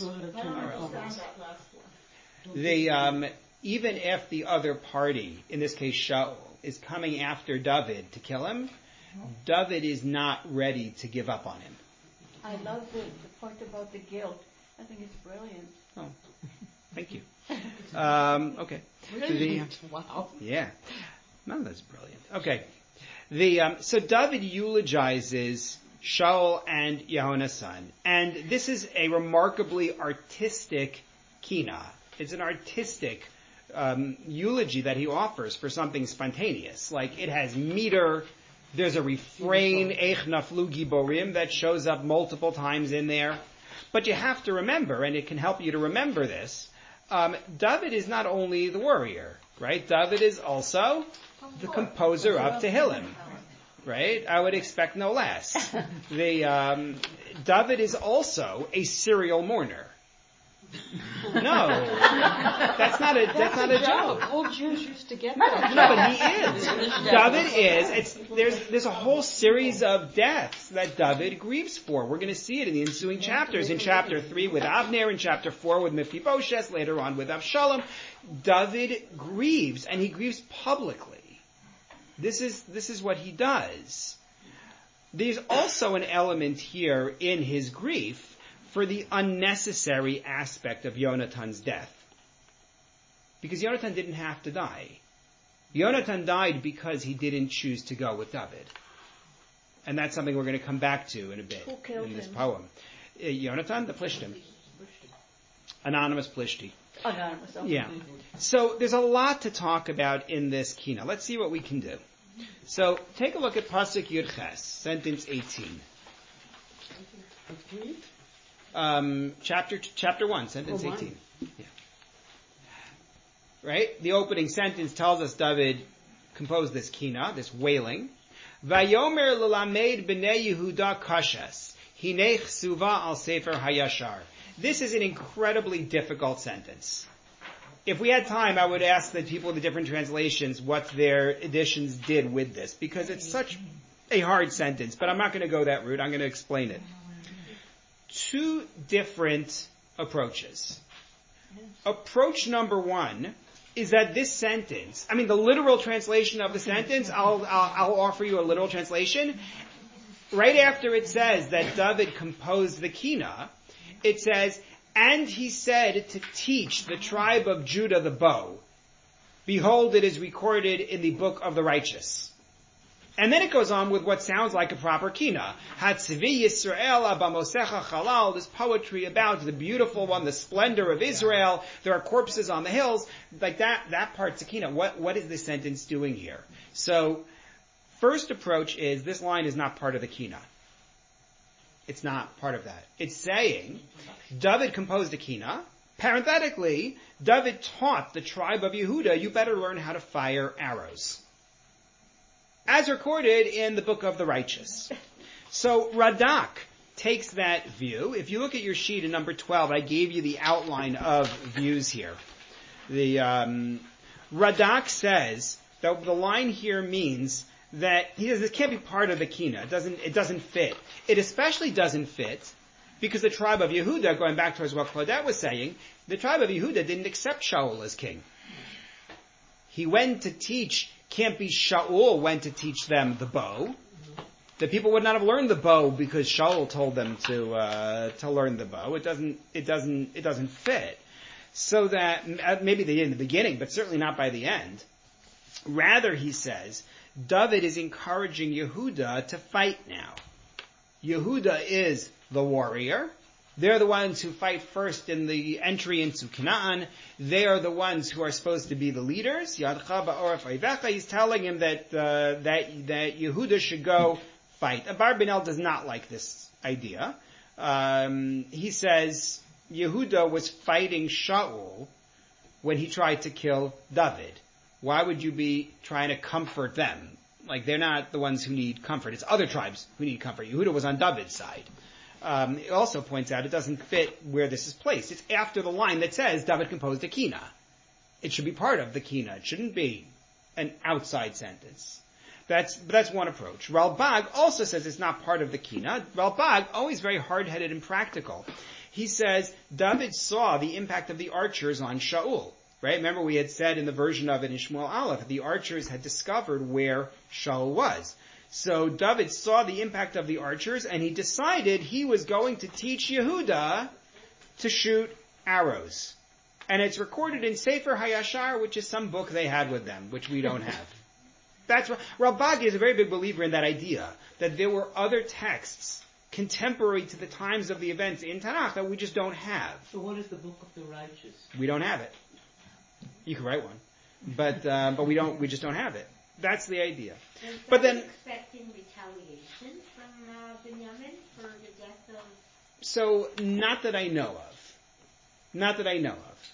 they um, even if the other party, in this case Shaul, is coming after David to kill him, David is not ready to give up on him. I love the, the part about the guilt. I think it's brilliant. Oh, thank you. Um, okay. Brilliant. The, wow. Yeah. None of that's brilliant. Okay. The um, so David eulogizes Shaul and Yehonasan, and this is a remarkably artistic kina. It's an artistic um, eulogy that he offers for something spontaneous. Like, it has meter. There's a refrain, Eich naflu giborim, that shows up multiple times in there. But you have to remember, and it can help you to remember this, um, David is not only the warrior, right? David is also the composer of Tehillim, right? I would expect no less. The um, David is also a serial mourner. No, that's not a that's not a joke. All Jews used to get that. No, but he is. David is. It's there's there's a whole series of deaths that David grieves for. We're going to see it in the ensuing chapters. In chapter three with Avner, in chapter four with Mephibosheth, later on with Avshalom. David grieves, and he grieves publicly. This is this is what he does. There's also an element here in his grief for the unnecessary aspect of Yonatan's death. Because Yonatan didn't have to die. Yonatan died because he didn't choose to go with David. And that's something we're going to come back to in a bit Who killed in this him? poem. Uh, Yonatan, the Plishtim. Anonymous Plishti. Anonymous. Okay. Yeah. So there's a lot to talk about in this kina. Let's see what we can do. So take a look at Pasuk Yud Ches, sentence eighteen. Um, chapter chapter one, sentence Oh, one. eighteen. Yeah. Right? The opening sentence tells us David composed this kina, this wailing. Vayomer l'lamed b'nei Yehuda kashes, hinei chsuva al sefer hayashar. This is an incredibly difficult sentence. If we had time, I would ask the people of the different translations what their editions did with this, because it's such a hard sentence, but I'm not going to go that route. I'm going to explain it. Two different approaches. Approach number one is that this sentence, I mean the literal translation of the sentence, I'll, I'll, I'll offer you a literal translation. Right after it says that David composed the kina, it says, and he said to teach the tribe of Judah the bow. behold, it is recorded in the book of the righteous. And then it goes on with what sounds like a proper kina. Hatzvi Yisrael Abamosecha Chalal, this poetry about the beautiful one, the splendor of Israel. There are corpses on the hills. Like that, that part's a kina. What, what is this sentence doing here? So, first approach is, this line is not part of the kina. It's not part of that. It's saying, David composed a kina. Parenthetically, David taught the tribe of Yehuda, you better learn how to fire arrows. As recorded in the book of the righteous. So Radak takes that view. If you look at your sheet in number twelve, I gave you the outline of views here. The um, Radak says that the line here means that he says this can't be part of the kina. It doesn't. It doesn't fit. It especially doesn't fit because the tribe of Yehuda, going back towards what Claudette was saying, the tribe of Yehuda didn't accept Shaul as king. He went to teach. Can't be Shaul went to teach them the bow. The people would not have learned the bow because Shaul told them to uh, to learn the bow. It doesn't. It doesn't. It doesn't fit. So that maybe they did in the beginning, but certainly not by the end. Rather, he says, David is encouraging Yehuda to fight now. Yehuda is the warrior. They're the ones who fight first in the entry into Canaan. They are the ones who are supposed to be the leaders. Yadcha ba'oref ayvecha. He's telling him that uh, that that Yehuda should go fight. Abarbanel does not like this idea. Um, he says Yehuda was fighting Shaul when he tried to kill David. Why would you be trying to comfort them? Like, they're not the ones who need comfort. It's other tribes who need comfort. Yehuda was on David's side. Um, it also points out it doesn't fit where this is placed. It's after the line that says David composed a kina. It should be part of the kina. It shouldn't be an outside sentence. That's that's one approach. Ralbag also says it's not part of the kina. Ralbag, always very hard-headed and practical. He says David saw the impact of the archers on Shaul. Right? Remember we had said in the version of it in Shmuel Aleph that the archers had discovered where Shaul was. So David saw the impact of the archers and he decided he was going to teach Yehuda to shoot arrows. And it's recorded in Sefer HaYashar, which is some book they had with them, which we don't have. That's what, Ralbag is a very big believer in that idea, that there were other texts contemporary to the times of the events in Tanakh that we just don't have. So what is the Book of the Righteous? We don't have it. You can write one. But, uh, but we don't, we just don't have it. That's the idea. Is but then, expecting retaliation from uh, Binyamin for the death of... So, not that I know of. Not that I know of.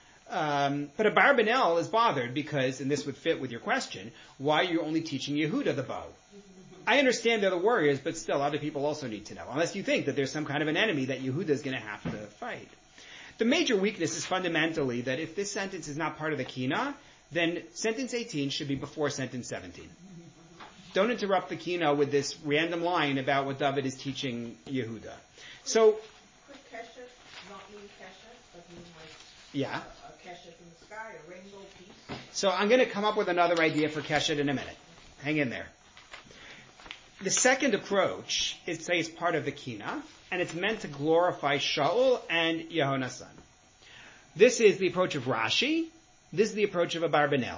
Um, but Abarbanel is bothered because, and this would fit with your question, why are you only teaching Yehuda the bow? I understand they're the warriors, but still other people also need to know. Unless you think that there's some kind of an enemy that Yehuda is going to have to fight. The major weakness is fundamentally that if this sentence is not part of the kina, then sentence eighteen should be before sentence seventeen. Don't interrupt the kina with this random line about what David is teaching Yehuda. So, Could Keshet not mean Keshet, but mean like yeah. a, a Keshet in the sky, a rainbow piece? So I'm going to come up with another idea for Keshet in a minute. Hang in there. The second approach is to say it's part of the kina, and it's meant to glorify Shaul and Yehonasan. This is the approach of Rashi. This is the approach of Abarbanel.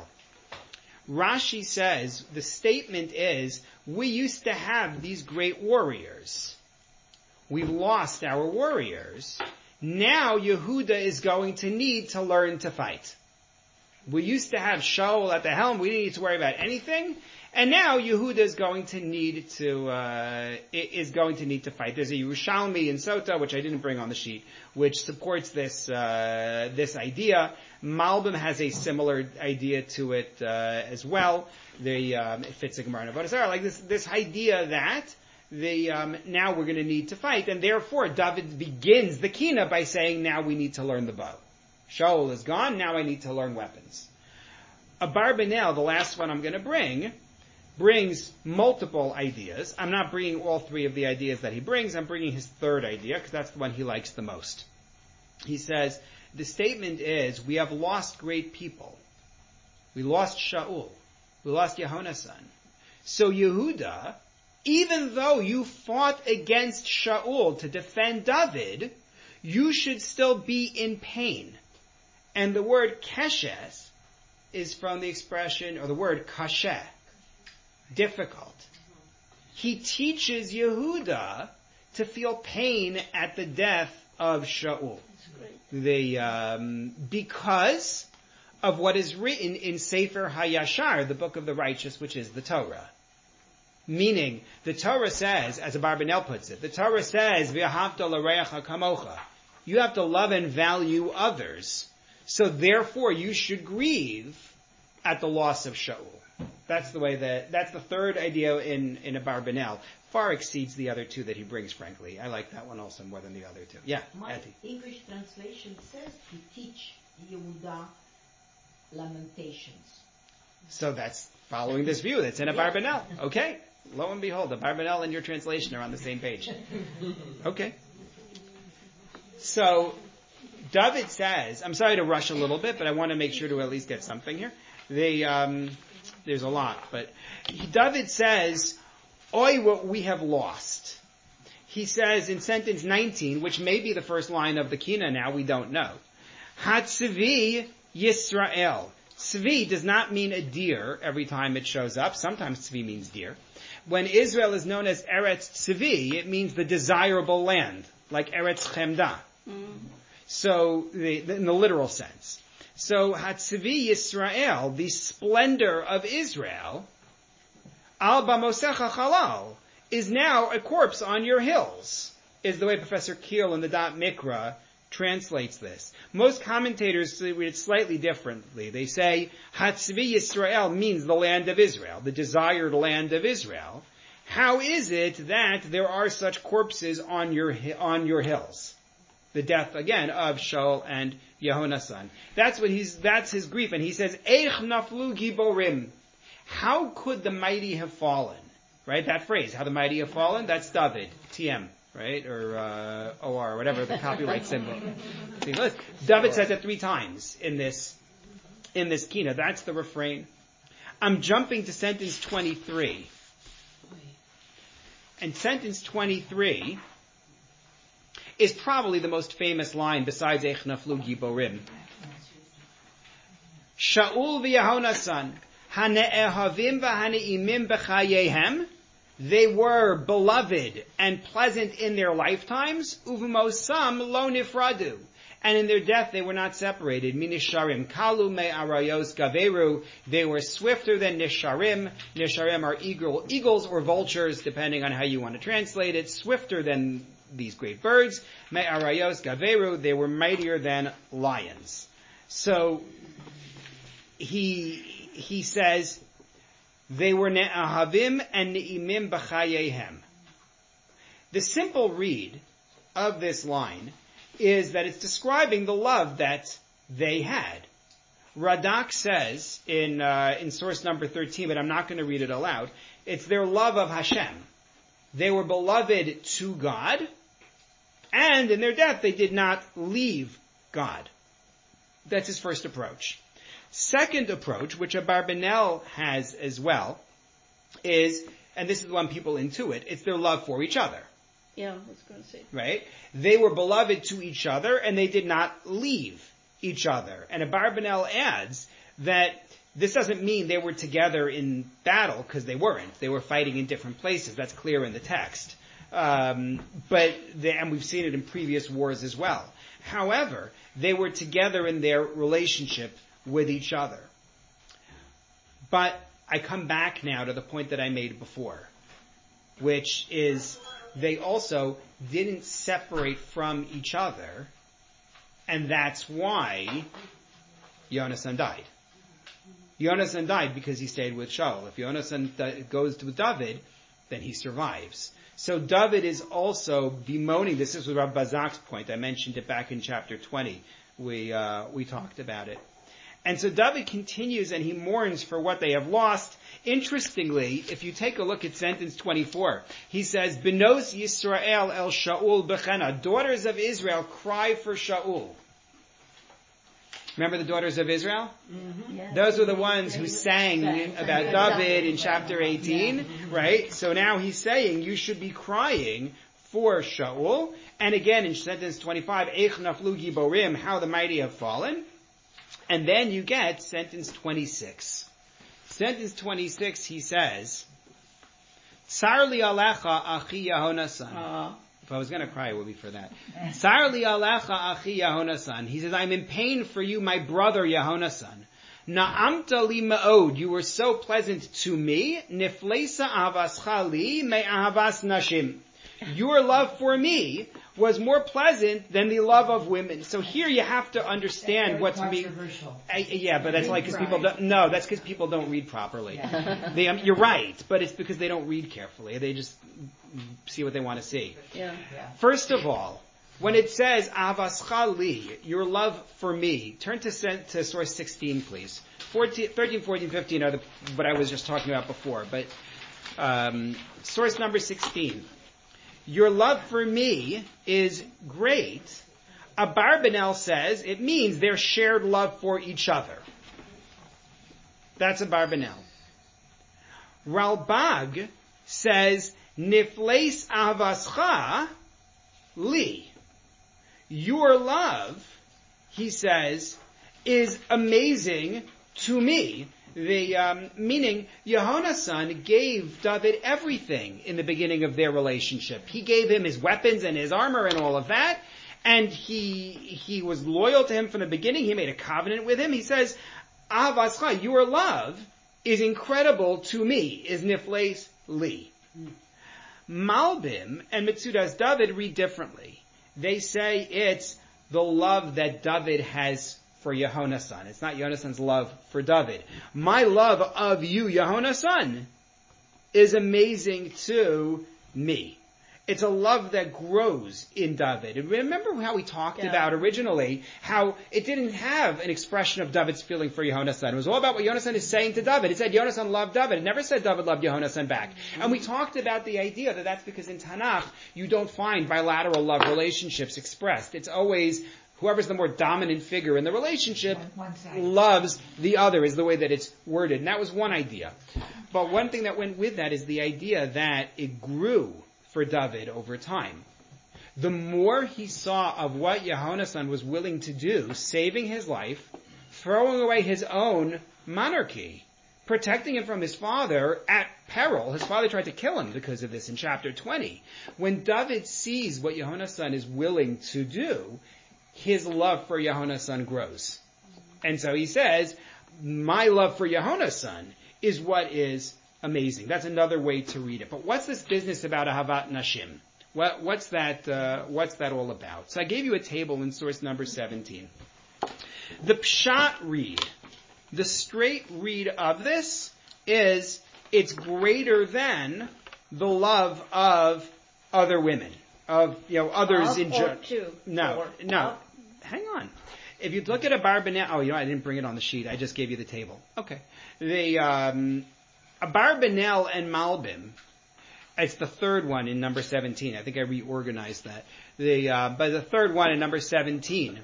Rashi says the statement is, we used to have these great warriors. We've lost our warriors. Now Yehuda is going to need to learn to fight. We used to have Shaul at the helm. We didn't need to worry about anything. And now Yehuda is going to need to uh, is going to need to fight. There's a Yerushalmi in Sota, which I didn't bring on the sheet, which supports this uh, this idea. Malbim has a similar idea to it uh, as well. The um, it fits the Gemara in Avodah Zarah, like this this idea that the um, now we're going to need to fight, and therefore David begins the kina by saying, now we need to learn the bow. Shaul is gone. Now I need to learn weapons. Abarbanel, the last one I'm going to bring, brings multiple ideas. I'm not bringing all three of the ideas that he brings. I'm bringing his third idea because that's the one he likes the most. He says, the statement is, we have lost great people. We lost Shaul. We lost Yehonasan. So Yehuda, even though you fought against Shaul to defend David, you should still be in pain. And the word keshes is from the expression, or the word, kasheh, difficult. He teaches Yehuda to feel pain at the death of Shaul. The, um, because of what is written in Sefer HaYashar, the book of the righteous, which is the Torah. Meaning, the Torah says, as Abarbanel puts it, the Torah says, V'ahavta l'reacha kamocha. You have to love and value others. So therefore, you should grieve at the loss of Shaul. That's the way that, that's the third idea in, in Abarbanel. Far exceeds the other two that he brings, frankly. I like that one also more than the other two. Yeah, My Auntie. English translation says to teach Yehuda lamentations. So that's following this view that's in Abarbanel. Okay. Lo and behold, Abarbanel and your translation are on the same page. Okay. So, David says, I'm sorry to rush a little bit, but I want to make sure to at least get something here. They, um, there's a lot, but David says, Oi, what we have lost. He says in sentence nineteen, which may be the first line of the Kina now, we don't know. Hatzvi Yisrael. Tzvi does not mean a deer every time it shows up. Sometimes tzvi means deer. When Israel is known as Eretz Tzvi, it means the desirable land, like Eretz Chemda. Mm. So, the, the, in the literal sense. So, Hatzvi Yisrael, the splendor of Israel, Al Bamosecha Chalal, is now a corpse on your hills, is the way Professor Keel in the Dot Mikra translates this. Most commentators read it slightly differently. They say, Hatzvi Yisrael means the land of Israel, the desired land of Israel. How is it that there are such corpses on your, on your hills? The death, again, of Shaul and Yehonasan. That's what he's, that's his grief. And he says, Eich naflu giborim. How could the mighty have fallen? Right? That phrase, how the mighty have fallen, that's David, T M. Right? Or, uh, O R, whatever the copyright symbol. David says it three times in this, in this kina. That's the refrain. I'm jumping to sentence twenty-three. And sentence twenty-three is probably the most famous line besides Eich naflu giborim. Shaul v'Yehonasan, hane'ehavim v'hane'imim b'chayehem. They were beloved and pleasant in their lifetimes. Uvumosam lo nifradu. And in their death they were not separated. Minisharim kalu me arayos gaveru. They were swifter than nisharim. Nisharim are eagle, eagles or vultures, depending on how you want to translate it. Swifter than these great birds. Me arayos gaveru. They were mightier than lions. So, he, he says, they were ne'ahavim and ne'imim b'chayehem. The simple read of this line is that it's describing the love that they had. Radak says in uh, in source number thirteen, but I'm not going to read it aloud, it's their love of Hashem. They were beloved to God, and in their death they did not leave God. That's his first approach. Second approach, which Abarbanel has as well, is, and this is the one people intuit, it's their love for each other. Yeah, I was going to say. Right? They were beloved to each other, and they did not leave each other. And Abarbanel adds that this doesn't mean they were together in battle, because they weren't. They were fighting in different places. That's clear in the text. Um, but they, and we've seen it in previous wars as well. However, they were together in their relationship with each other. But I come back now to the point that I made before, which is they also didn't separate from each other, and that's why Yonasan died. Yonasan died because he stayed with Shaul. If Yonasan goes with David, then he survives. So David is also bemoaning, this is Rav Bazak's point, I mentioned it back in chapter twenty, we, uh, we talked about it. And so David continues and he mourns for what they have lost. Interestingly, if you take a look at sentence twenty-four, he says, Benos Yisrael el Shaul bechena. Daughters of Israel cry for Shaul. Remember the daughters of Israel? Mm-hmm. Yes. Those were the ones who sang about David in chapter eighteen, right? So now he's saying you should be crying for Shaul. And again in sentence twenty-five, Eich naflu giborim, how the mighty have fallen. And then you get sentence twenty-six. Sentence twenty-six, he says, Tsar li alecha achi Yehonasan. If I was going to cry, it would be for that. Tsar li alecha achi Yehonasan. He says, I'm in pain for you, my brother Yehonasan. Na'amta li ma'od. You were so pleasant to me. Nifleisa avascha li me'ahavas nashim. Your love for me was more pleasant than the love of women. So here you have to understand what's me. Uh, yeah, but that's like because people don't. No, that's because people don't read properly. Yeah. They, um, you're right, but it's because they don't read carefully. They just see what they want to see. Yeah. First of all, when it says avascha li, your love for me, turn to to source sixteen, please. fourteen, thirteen, fourteen, fifteen are the, what I was just talking about before, but um, source number sixteen. Your love for me is great. Abarbanel says it means their shared love for each other. That's Abarbanel. Ralbag says nifleis avascha li. Your love, he says, is amazing to me. The um, meaning, Yehonasan gave David everything in the beginning of their relationship. He gave him his weapons and his armor and all of that, and he he was loyal to him from the beginning. He made a covenant with him. He says, Avascha, your love is incredible to me, is nifleis li. Mm. Malbim and Mitzudas David read differently. They say it's the love that David has for Yehonasan. It's not Yehonasan's love for David. My love of you, Yehonasan, is amazing to me. It's a love that grows in David. And remember how we talked yeah. about originally, how it didn't have an expression of David's feeling for Yehonasan. It was all about what Yehonasan is saying to David. It said Yehonasan loved David. It never said David loved Yehonasan back. Mm-hmm. And we talked about the idea that that's because in Tanakh, you don't find bilateral love relationships expressed. It's always whoever's the more dominant figure in the relationship loves the other, is the way that it's worded. And that was one idea. But one thing that went with that is the idea that it grew for David over time. The more he saw of what Yehonasan was willing to do, saving his life, throwing away his own monarchy, protecting him from his father at peril. His father tried to kill him because of this in chapter twenty. When David sees what Yehonasan is willing to do, his love for Yehonasan grows. And so he says, my love for Yehonasan is what is amazing. That's another way to read it. But what's this business about Ahavat Nashim? What, what's that, uh, what's that all about? So I gave you a table in source number seventeen. The Pshat read, the straight read of this is, it's greater than the love of other women. Of, you know, others of in general. No, or no. of. Hang on. If you look at a Abarbanel, oh, you know, I didn't bring it on the sheet. I just gave you the table. Okay. The, um, Abarbanel and Malbim, it's the third one in number seventeen. I think I reorganized that. The, uh, but the third one in number seventeen,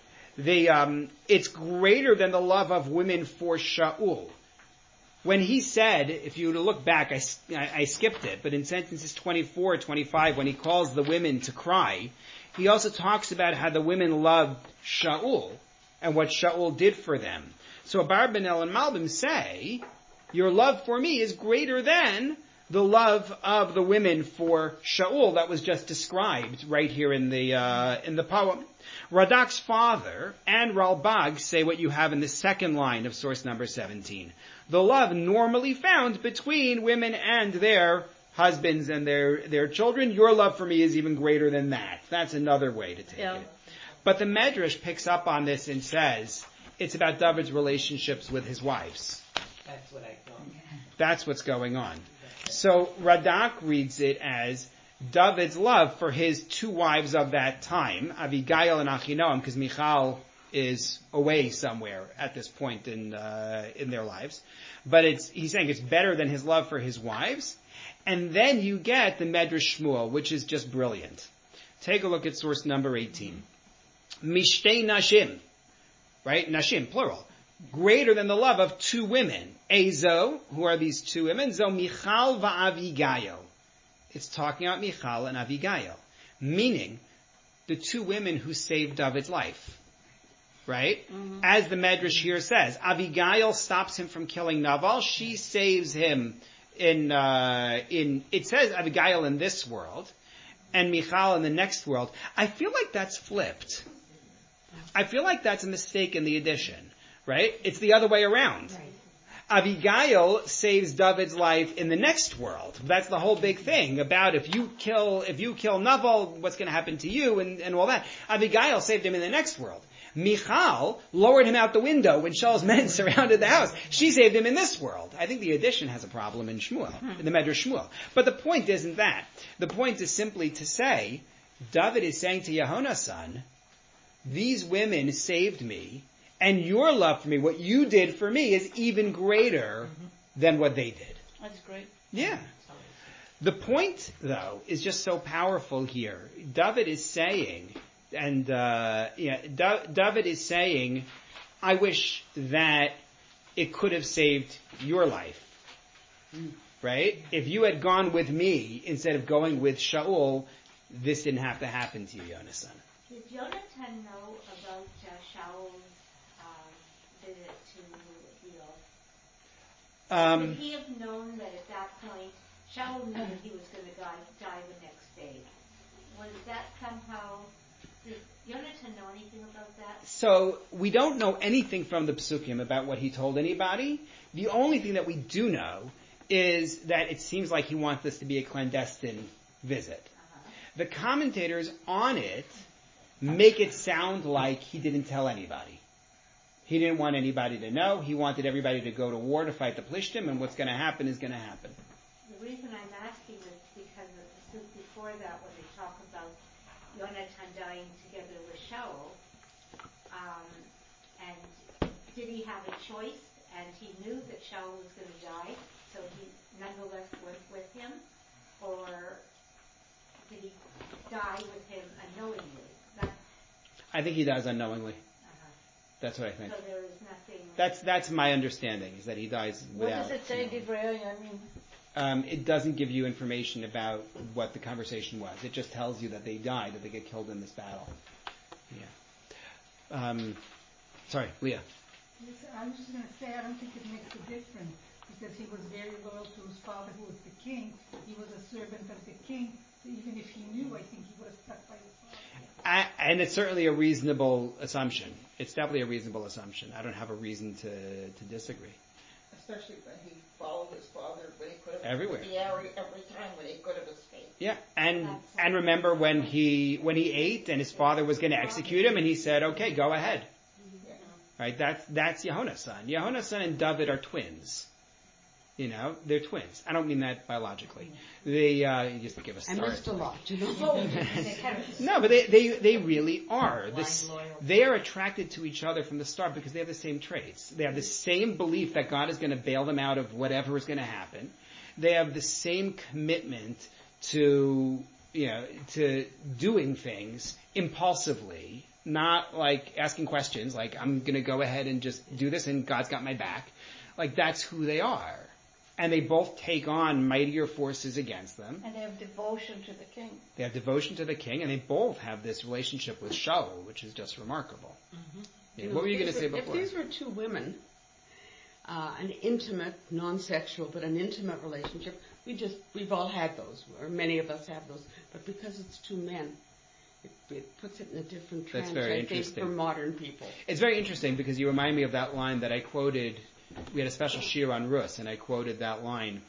the, um, it's greater than the love of women for Shaul. When he said, if you were to look back, I, I, I skipped it, but in sentences twenty-four, twenty-five, when he calls the women to cry, he also talks about how the women loved Shaul and what Shaul did for them. So Abarbanel and Malbim say, your love for me is greater than the love of the women for Shaul that was just described right here in the uh, in the poem. Radak's father and Ralbag say what you have in the second line of source number seventeen. The love normally found between women and their husbands and their, their children. Your love for me is even greater than that. That's another way to take yeah. it. But the Medrash picks up on this and says it's about David's relationships with his wives. That's what I thought. That's what's going on. So Radak reads it as David's love for his two wives of that time, Abigail and Achinoam, because Michal is away somewhere at this point in uh, in their lives. But it's he's saying it's better than his love for his wives. And then you get the Medrash Shmuel, which is just brilliant. Take a look at source number eighteen. Mishtei Nashim, right? Nashim, plural. Greater than the love of two women. Ezo, who are these two women? Zo Michal va'Avigail. It's talking about Michal and Avigail. Meaning, the two women who saved David's life. right? Mm-hmm. As the Medrash here says, Abigail stops him from killing Nabal. She saves him in, uh, in, it says Abigail in this world and Michal in the next world. I feel like that's flipped. I feel like that's a mistake in the addition, right? It's the other way around. Right. Abigail saves David's life in the next world. That's the whole big thing about if you kill, if you kill Nabal, what's going to happen to you and, and all that. Abigail saved him in the next world. Michal lowered him out the window when Shaul's men surrounded the house. She saved him in this world. I think the addition has a problem in Shmuel, in the Medrash Shmuel. But the point isn't that. The point is simply to say, David is saying to Yehonasan, these women saved me, and your love for me, what you did for me, is even greater mm-hmm. than what they did. That's great. Yeah. The point, though, is just so powerful here. David is saying, and uh, yeah, da- David is saying, I wish that it could have saved your life. Mm. Right? If you had gone with me instead of going with Shaul, this didn't have to happen to you, Yonasan. Did Jonathan know about uh, Shaul's um, visit to Gilo? Um, Would he have known that at that point, Shaul knew that he was going to die, die the next day? Was that somehow, did Jonathan know anything about that? So, we don't know anything from the Psukim about what he told anybody. The only thing that we do know is that it seems like he wants this to be a clandestine visit. Uh-huh. The commentators on it make it sound like he didn't tell anybody. He didn't want anybody to know. He wanted everybody to go to war to fight the Plishtim, and what's going to happen is going to happen. The reason I'm asking is because of the before that, when they talk about Yonatan dying together with Shaul, um, and did he have a choice? And he knew that Shaul was going to die, so he nonetheless went with him, or did he die with him unknowingly? I think he dies unknowingly. Uh-huh. That's what I think. So there is nothing. That's that's my understanding, is that he dies without. What does it say, Divrei? I mean, um, it doesn't give you information about what the conversation was. It just tells you that they died, that they get killed in this battle. Yeah. Um, sorry, Leah. Yes, I was just going to say, I don't think it makes a difference because he was very loyal to his father, who was the king. He was a servant of the king. So even if he knew, I think he would have stuck by his father. I, and it's certainly a reasonable assumption. It's definitely a reasonable assumption. I don't have a reason to, to disagree. Especially when he followed his father, when he could have everywhere, the area every time when he could have escaped. Yeah, and and remember when he when he ate and his father was going to execute him, and he said, "Okay, go ahead." Yeah. Right? That's that's Yehonasan. Yehonasan and David are twins. You know, they're twins. I don't mean that biologically. They, uh, just to give a start. I missed a lot, you know. No, but they, they, they really are. This, they are attracted to each other from the start because they have the same traits. They have the same belief that God is going to bail them out of whatever is going to happen. They have the same commitment to, you know, to doing things impulsively, not like asking questions, like I'm going to go ahead and just do this and God's got my back. Like that's who they are. And they both take on mightier forces against them. And they have devotion to the king. They have devotion to the king, and they both have this relationship with Shaul, which is just remarkable. Mm-hmm. Yeah, you know, what were you going to say were, before? If these were two women, uh, an intimate, non-sexual, but an intimate relationship, we just, we've all had those, or many of us have those. But because it's two men, it, it puts it in a different trend, That's very I interesting. think, for modern people. It's very interesting because you remind me of that line that I quoted. We had a special shir on Rus, and I quoted that line.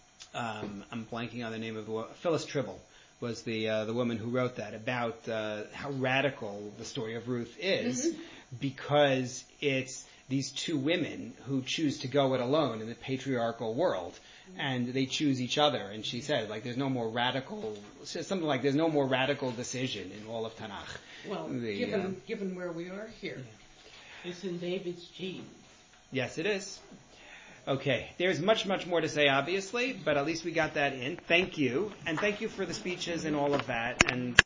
Um, I'm blanking on the name of the woman. Phyllis Tribble was the uh, the woman who wrote that about uh, how radical the story of Ruth is, mm-hmm. because it's these two women who choose to go it alone in the patriarchal world, mm-hmm. and they choose each other. And she said, like, there's no more radical, something like there's no more radical decision in all of Tanakh. Well, the, given uh, given where we are here, yeah. It's in David's genes. Yes, it is. Okay, there's much, much more to say, obviously, but at least we got that in. Thank you, and thank you for the speeches and all of that. And